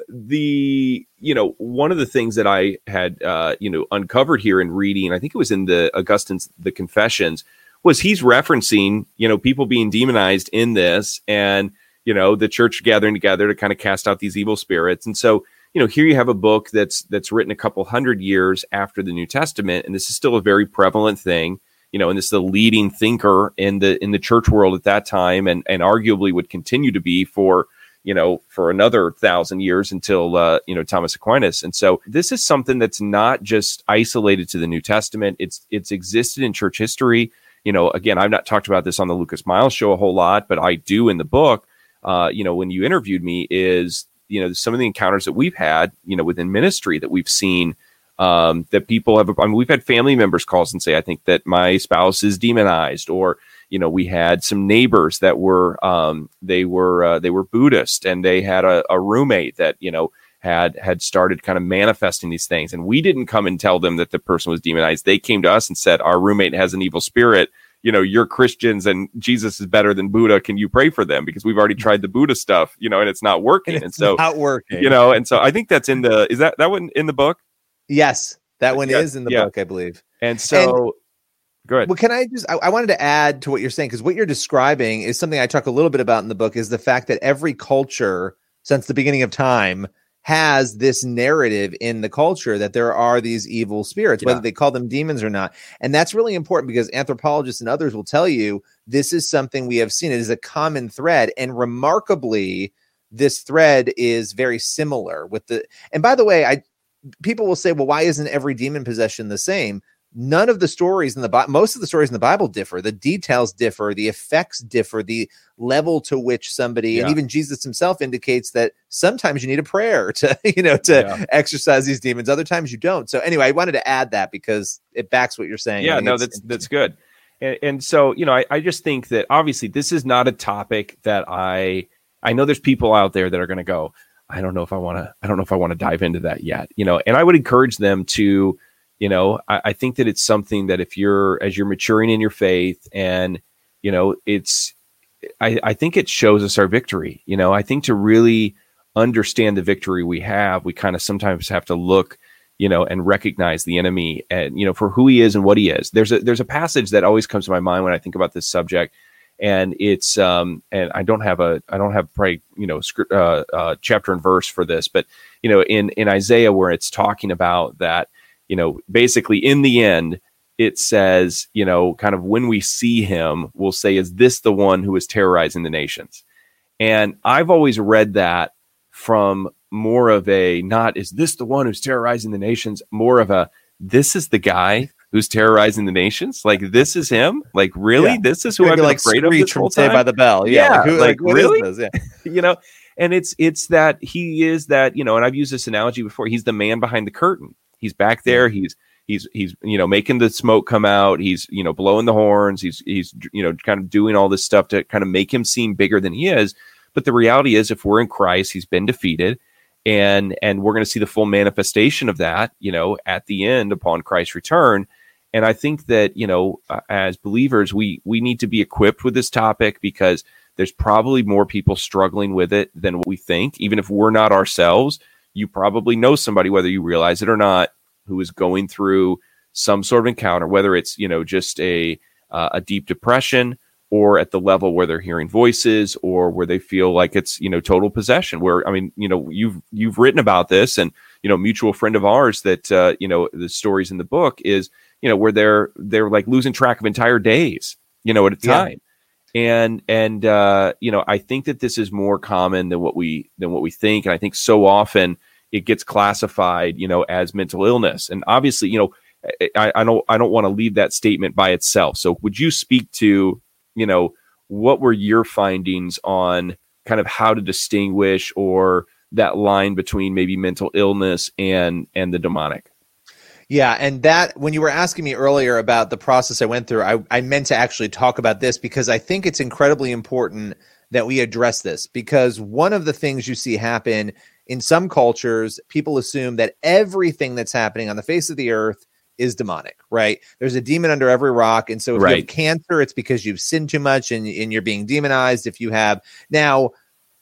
B: the you know one of the things that I had uh, you know uncovered here in reading, I think it was in the Augustine's The Confessions, was he's referencing you know people being demonized in this, and you know the church gathering together to kind of cast out these evil spirits, and so. You know, here you have a book that's that's written a couple hundred years after the New Testament, and this is still a very prevalent thing. You know, and this is the leading thinker in the in the church world at that time, and and arguably would continue to be for you know for another thousand years until uh, you know Thomas Aquinas. And so this is something that's not just isolated to the New Testament. It's it's existed in church history. You know, again, I've not talked about this on the Lucas Miles Show a whole lot, but I do in the book. Uh, you know, when you interviewed me, is you know, some of the encounters that we've had, you know, within ministry that we've seen um, that people have, I mean, we've had family members call us and say, I think that my spouse is demonized, or, you know, we had some neighbors that were, um, they were, uh, they were Buddhist, and they had a, a roommate that, you know, had, had started kind of manifesting these things. And we didn't come and tell them that the person was demonized. They came to us and said, our roommate has an evil spirit. You know, you're Christians and Jesus is better than Buddha. Can you pray for them? Because we've already tried the Buddha stuff, you know, and it's not working.
C: And,
B: and so,
C: not working.
B: You know, and so I think that's in the, is that, that one in the book?
C: Yes, that one
B: yeah,
C: is in the
B: yeah.
C: book, I believe.
B: And so, and, go ahead.
C: Well, can I just, I, I wanted to add to what you're saying, because what you're describing is something I talk a little bit about in the book, is the fact that every culture since the beginning of time has this narrative in the culture that there are these evil spirits, yeah. whether they call them demons or not. And that's really important, because anthropologists and others will tell you this is something we have seen. It is a common thread. And remarkably, this thread is very similar with the, and by the way, I, people will say, well, why isn't every demon possession the same? none of the stories in the Bible, most of the stories in the Bible differ. The details differ, the effects differ, the level to which somebody,
B: Yeah.
C: and even Jesus himself indicates that sometimes you need a prayer to, you know, to
B: Yeah.
C: exorcise these demons. Other times you don't. So anyway, I wanted to add that because it backs what you're saying. I
B: Yeah,
C: think
B: no,
C: it's
B: that's that's
C: interesting.
B: good. And, and so, you know, I, I just think that obviously this is not a topic that I I know there's people out there that are going to go, I don't know if I want to I don't know if I want to dive into that yet, you know, and I would encourage them to, you know, I, I think that it's something that if you're as you're maturing in your faith and, you know, it's I, I think it shows us our victory. You know, I think to really understand the victory we have, we kind of sometimes have to look, you know, and recognize the enemy and, you know, for who he is and what he is. There's a, there's a passage that always comes to my mind when I think about this subject. And it's, um, and I don't have a, I don't have probably, you know, script, uh, uh, chapter and verse for this, but, you know, in, in Isaiah where it's talking about that, you know, basically in the end, it says, you know, kind of when we see him, we'll say, is this the one who is terrorizing the nations? And I've always read that from more of a, not is this the one who's terrorizing the nations, more of a, this is the guy who's terrorizing the nations. Like, this is him. Like, really?
C: Yeah.
B: This is who I've been
C: like
B: afraid of
C: Screech
B: this
C: from
B: whole
C: Saved
B: time?
C: by the Bell. Yeah.
B: Yeah,
C: Like, who,
B: like,
C: like, what is
B: really?
C: this? Yeah.
B: You know, and it's, it's that he is that, you know, and I've used this analogy before. He's the man behind the curtain. He's back there. He's, he's, he's, you know, making the smoke come out. He's, you know, blowing the horns. He's, he's, you know, kind of doing all this stuff to kind of make him seem bigger than he is. But the reality is, if we're in Christ, he's been defeated. And and we're going to see the full manifestation of that, you know, at the end upon Christ's return. And I think that, you know, uh, as believers, we we need to be equipped with this topic because there's probably more people struggling with it than what we think. Even if we're not ourselves, you probably know somebody, whether you realize it or not, who is going through some sort of encounter, whether it's, you know, just a uh, a deep depression, or at the level where they're hearing voices, or where they feel like it's, you know, total possession. Where, I mean, you know, you've you've written about this, and, you know, mutual friend of ours that, uh, you know, the stories in the book is, you know, where they're they're like losing track of entire days, you know, at a time. Yeah. And and uh, you know, I think that this is more common than what we than what we think, and I think so often it gets classified, you know, as mental illness. And obviously, you know, I, I don't I don't want to leave that statement by itself. So would you speak to, you know, what were your findings on kind of how to distinguish or that line between maybe mental illness and and the demonic?
C: Yeah, and that, when you were asking me earlier about the process I went through, I, I meant to actually talk about this because I think it's incredibly important that we address this, because one of the things you see happen in some cultures, people assume that everything that's happening on the face of the earth is demonic, right? There's a demon under every rock. And so if
B: Right.
C: you have cancer, it's because you've sinned too much and, and you're being demonized. If you have, now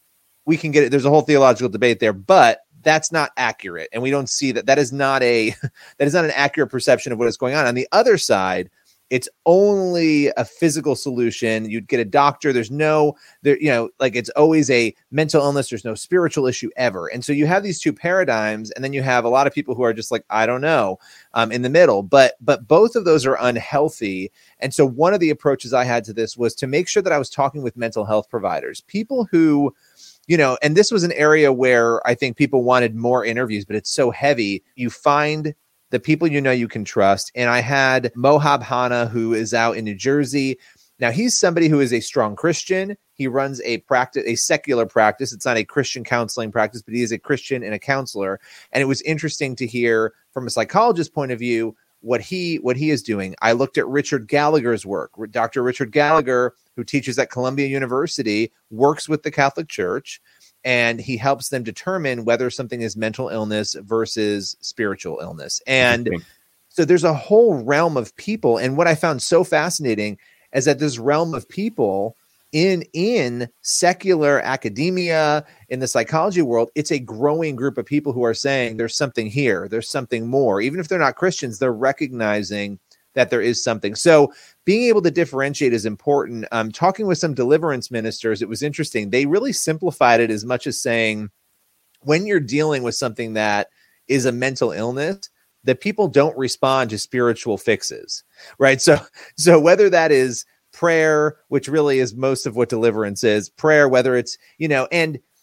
C: we can get it. There's a whole theological debate there, but that's not accurate. And we don't see that. That is not a, that is not an accurate perception of what is going on. On the other side, it's only a physical solution. You'd get a doctor. There's no, there, you know, like it's always a mental illness. There's no spiritual issue ever. And so you have these two paradigms, and then you have a lot of people who are just like, I don't know, um, in the middle. But but both of those are unhealthy. And so one of the approaches I had to this was to make sure that I was talking with mental health providers, people who, you know, and this was an area where I think people wanted more interviews, but it's so heavy. You find the people you know you can trust. And I had Mohab Hanna, who is out in New Jersey. Now, he's somebody who is a strong Christian. He runs a practice, a secular practice. It's not a Christian counseling practice, but he is a Christian and a counselor. And it was interesting to hear from a psychologist's point of view what he what he is doing. I looked at Richard Gallagher's work. Doctor Richard Gallagher, who teaches at Columbia University, works with the Catholic Church, and he helps them determine whether something is mental illness versus spiritual illness. And so there's a whole realm of people. And what I found so fascinating is that this realm of people in, in secular academia, in the psychology world, it's a growing group of people who are saying there's something here, there's something more. Even if they're not Christians, they're recognizing that there is something. So being able to differentiate is important. Um, talking with some deliverance ministers, it was interesting. They really simplified it as much as saying, when you're dealing with something that is a mental illness, that people don't respond to spiritual fixes, right? So, so whether that is prayer, which really is most of what deliverance is, prayer, whether it's, you know, and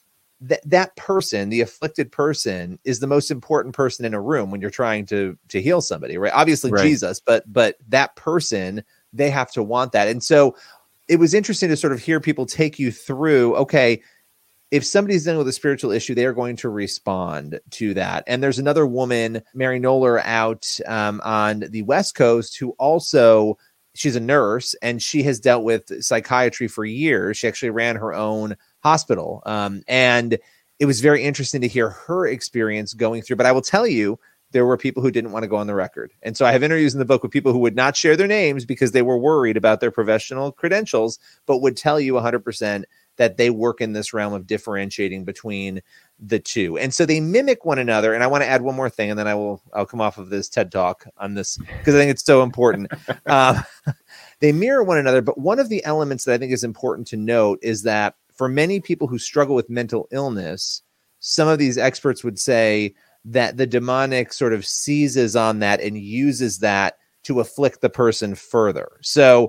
C: th- that person, the afflicted person, is the most important person in a room when you're trying to to heal somebody, right? Obviously
B: Right.
C: Jesus, but but that person, they have to want that. And so it was interesting to sort of hear people take you through, okay, if somebody's dealing with a spiritual issue, they are going to respond to that. And there's another woman, Mary Noller, out um, on the West Coast who also, she's a nurse and she has dealt with psychiatry for years. She actually ran her own hospital. Um, and it was very interesting to hear her experience going through. But I will tell you, there were people who didn't want to go on the record. And so I have interviews in the book with people who would not share their names because they were worried about their professional credentials, but would tell you one hundred percent that they work in this realm of differentiating between the two. And so they mimic one another. And I want to add one more thing, and then I will, I'll come off of this TED Talk on this because I think it's so important. uh, they mirror one another. But one of the elements that I think is important to note is that for many people who struggle with mental illness, some of these experts would say that the demonic sort of seizes on that and uses that to afflict the person further. So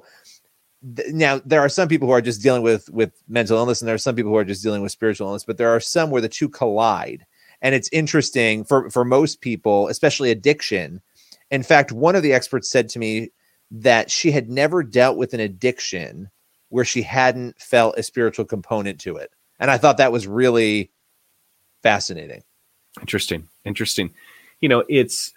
C: now there are some people who are just dealing with with mental illness, and there are some people who are just dealing with spiritual illness, but there are some where the two collide. And it's interesting for for most people, especially addiction. In fact, one of the experts said to me that she had never dealt with an addiction where she hadn't felt a spiritual component to it. And I thought that was really fascinating.
B: Interesting. Interesting. You know, it's,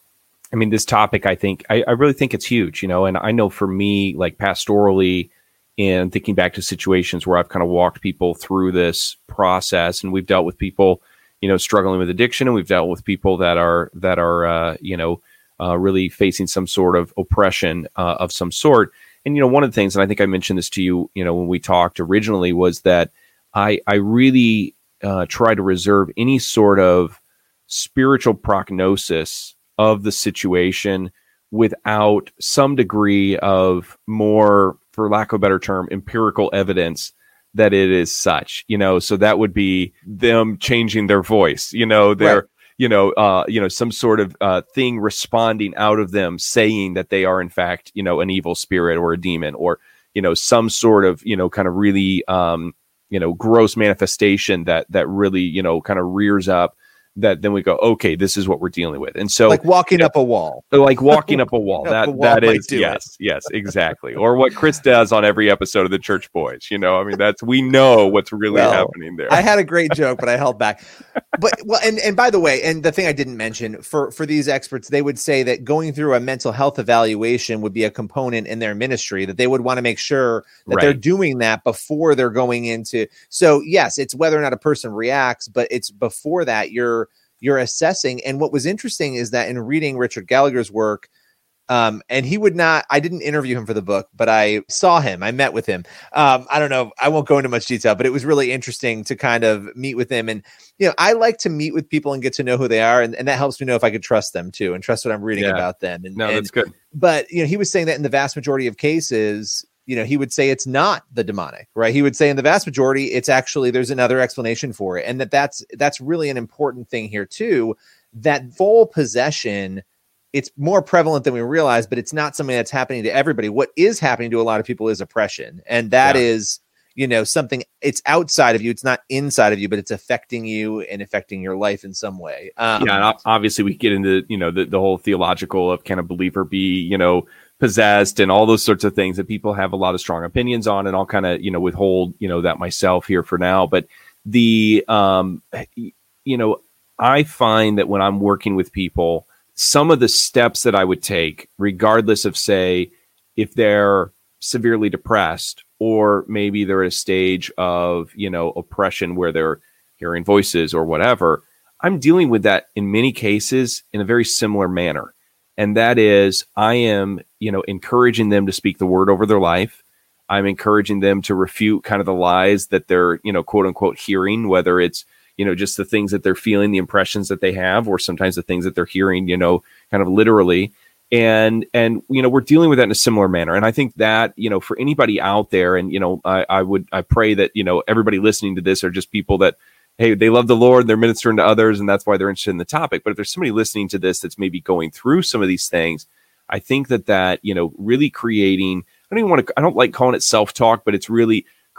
B: I mean, this topic, I think, I, I really think it's huge, you know, and I know for me, like pastorally and thinking back to situations where I've kind of walked people through this process, and we've dealt with people, you know, struggling with addiction, and we've dealt with people that are, that are, uh, you know, uh, really facing some sort of oppression uh, of some sort. And, you know, one of the things, and I think I mentioned this to you, you know, when we talked originally, was that I, I really uh, try to reserve any sort of spiritual prognosis of the situation without some degree of more, for lack of a better term, empirical evidence that it is such, you know, so that would be them changing their voice, you know, their, right. you know, uh, you know, some sort of uh, thing responding out of them saying that they are in fact, you know, an evil spirit or a demon, or, you know, some sort of, you know, kind of really, um, you know, gross manifestation that, that really, you know, kind of rears up, that then we go, okay, this is what we're dealing with. And so
C: like walking
B: you know,
C: up a wall,
B: like walking up a wall, that,
C: a wall
B: that is,
C: it.
B: yes, yes, exactly. Or what Chris does on every episode of the Church Boys, you know, I mean, that's, we know what's really well, happening there.
C: I had a great joke, but I held back. But well, and, and by the way, and the thing I didn't mention for, for these experts, they would say that going through a mental health evaluation would be a component in their ministry, that they would want to make sure that right. they're doing that before they're going into. So yes, it's whether or not a person reacts, but it's before that you're, you're assessing. And what was interesting is that in reading Richard Gallagher's work, um, and he would not, I didn't interview him for the book, but I saw him, I met with him. Um, I don't know, I won't go into much detail, but it was really interesting to kind of meet with him. And, you know, I like to meet with people and get to know who they are. And, and that helps me know if I could trust them too, and trust what I'm reading yeah. about them. And,
B: no,
C: and,
B: that's good.
C: But, you know, he was saying that in the vast majority of cases, you know, he would say it's not the demonic, right? He would say in the vast majority, it's actually, there's another explanation for it. And that that's, that's really an important thing here too, that full possession, it's more prevalent than we realize, but it's not something that's happening to everybody. What is happening to a lot of people is oppression. And that yeah. is, you know, something, it's outside of you. It's not inside of you, but it's affecting you and affecting your life in some way. Um,
B: yeah. And obviously we get into, you know, the, the whole theological of can a believer be, you know, possessed and all those sorts of things that people have a lot of strong opinions on, and I'll kind of, you know, withhold, you know, that myself here for now. But the, um, you know, I find that when I'm working with people, some of the steps that I would take, regardless of, say, if they're severely depressed, or maybe they're at a stage of, you know, oppression where they're hearing voices or whatever, I'm dealing with that in many cases in a very similar manner. And that is, I am, you know, encouraging them to speak the word over their life. I'm encouraging them to refute kind of the lies that they're, you know, quote unquote, hearing, whether it's, you know, just the things that they're feeling, the impressions that they have, or sometimes the things that they're hearing, you know, kind of literally. And, and, you know, we're dealing with that in a similar manner. And I think that, you know, for anybody out there, and, you know, I, I would, I pray that, you know, everybody listening to this are just people that, hey, they love the Lord, they're ministering to others, and that's why they're interested in the topic. But if there's somebody listening to this that's maybe going through some of these things, I think that that, you know, really creating, I don't even want to, I don't like calling it self-talk, but it's really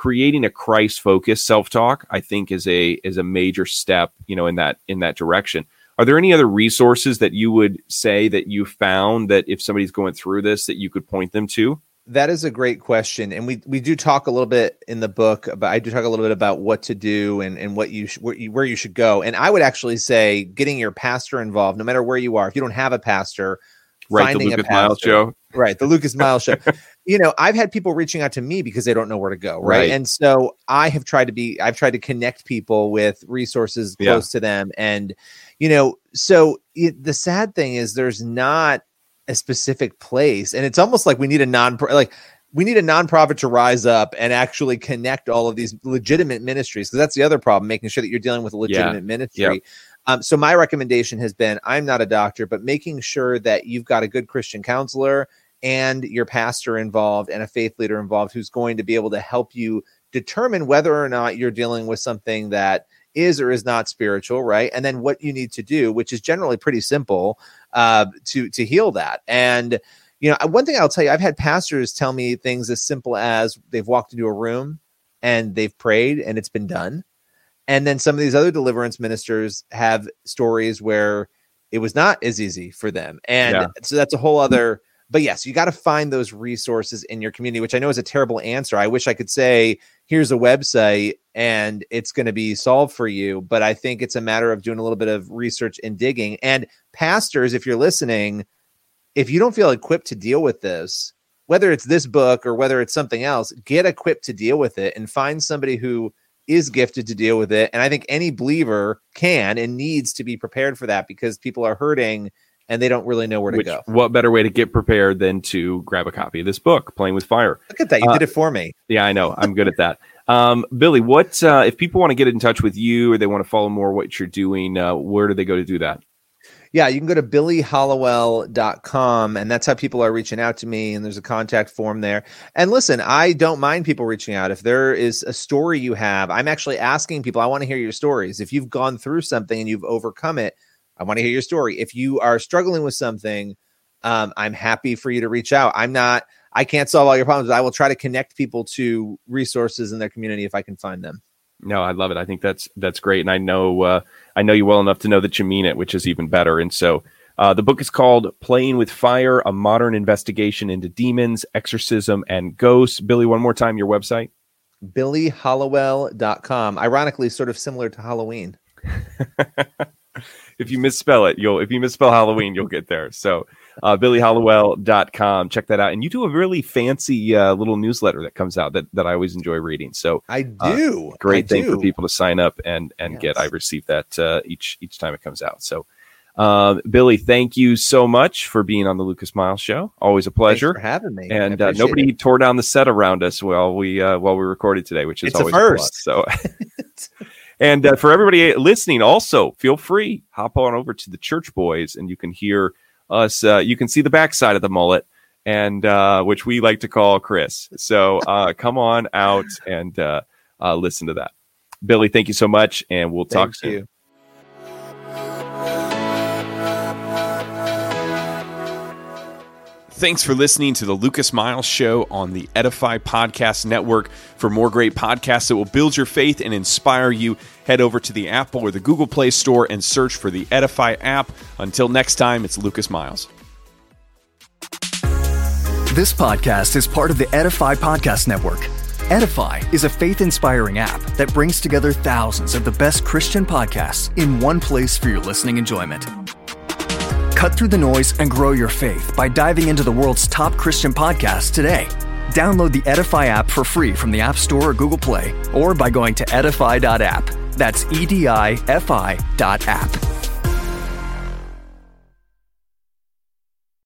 B: creating a Christ-focused self-talk, I think, is a is a major step, you know, in that in that direction. Are there any other resources that you would say that you found that if somebody's going through this, that you could point them to?
C: That is a great question. And we, we do talk a little bit in the book about, I do talk a little bit about what to do and, and what you, sh- where you, where you should go. And I would actually say getting your pastor involved, no matter where you are. If you don't have a pastor,
B: right,
C: finding
B: the Lucas
C: a pastor,
B: Miles Show.
C: Right. The Lucas Miles Show. You know, I've had people reaching out to me because they don't know where to go. Right.
B: Right.
C: And so I have tried to be, I've tried to connect people with resources close yeah. to them. And, you know, so it, the sad thing is there's not a specific place, and it's almost like we need a non like we need a nonprofit to rise up and actually connect all of these legitimate ministries, because that's the other problem, making sure that you're dealing with a legitimate yeah. ministry. Yep. Um, so my recommendation has been, I'm not a doctor, but making sure that you've got a good Christian counselor and your pastor involved and a faith leader involved who's going to be able to help you determine whether or not you're dealing with something that is or is not spiritual, right? And then what you need to do, which is generally pretty simple, uh, to to heal that. And, you know, one thing I'll tell you, I've had pastors tell me things as simple as they've walked into a room and they've prayed and it's been done. And then some of these other deliverance ministers have stories where it was not as easy for them. And yeah. so that's a whole other... But yes, you got to find those resources in your community, which I know is a terrible answer. I wish I could say, here's a website and it's going to be solved for you. But I think it's a matter of doing a little bit of research and digging. And pastors, if you're listening, if you don't feel equipped to deal with this, whether it's this book or whether it's something else, get equipped to deal with it and find somebody who is gifted to deal with it. And I think any believer can and needs to be prepared for that, because people are hurting and they don't really know where to
B: Which,
C: go.
B: What better way to get prepared than to grab a copy of this book, Playing with Fire?
C: Look at that. You
B: uh,
C: did it for me.
B: Yeah, I know. I'm good at that. Um, Billy, what uh, if people want to get in touch with you or they want to follow more what you're doing, uh, where do they go to do that?
C: Yeah, you can go to billy hallowell dot com, and that's how people are reaching out to me, and there's a contact form there. And listen, I don't mind people reaching out. If there is a story you have, I'm actually asking people, I want to hear your stories. If you've gone through something and you've overcome it, I want to hear your story. If you are struggling with something, um, I'm happy for you to reach out. I'm not, I can't solve all your problems, but I will try to connect people to resources in their community if I can find them.
B: No, I love it. I think that's, that's great. And I know, uh, I know you well enough to know that you mean it, which is even better. And so uh, the book is called Playing with Fire, A Modern Investigation into Demons, Exorcism, and Ghosts. Billy, one more time, your website?
C: billy hallowell dot com. Ironically, sort of similar to Halloween.
B: If you misspell it, you'll if you misspell Halloween, you'll get there. So uh, billy hallowell dot com. Check that out. And you do a really fancy uh, little newsletter that comes out that, that I always enjoy reading. So
C: I do.
B: Uh, great
C: I
B: thing
C: do.
B: for people to sign up and, and yes. get. I receive that uh, each each time it comes out. So uh, Billy, thank you so much for being on the Lucas Miles Show. Always a pleasure.
C: Thanks for having me.
B: And uh, nobody
C: it.
B: tore down the set around us while we uh, while we recorded today, which is
C: it's
B: always
C: a first.
B: A plus, so. And uh, for everybody listening, also feel free, hop on over to the Church Boys, and you can hear us. Uh, you can see the backside of the mullet, and uh, which we like to call Chris. So uh, come on out and uh, uh, listen to that. Billy, thank you so much, and we'll talk
C: thank
B: soon.
C: You.
B: Thanks for listening to the Lucas Miles Show on the Edify Podcast Network. For more great podcasts that will build your faith and inspire you, head over to the Apple or the Google Play Store and search for the Edify app. Until next time, it's Lucas Miles.
D: This podcast is part of the Edify Podcast Network. Edify is a faith-inspiring app that brings together thousands of the best Christian podcasts in one place for your listening enjoyment. Cut through the noise and grow your faith by diving into the world's top Christian podcasts today. Download the Edify app for free from the App Store or Google Play, or by going to edify dot app. That's E D I F I dot app.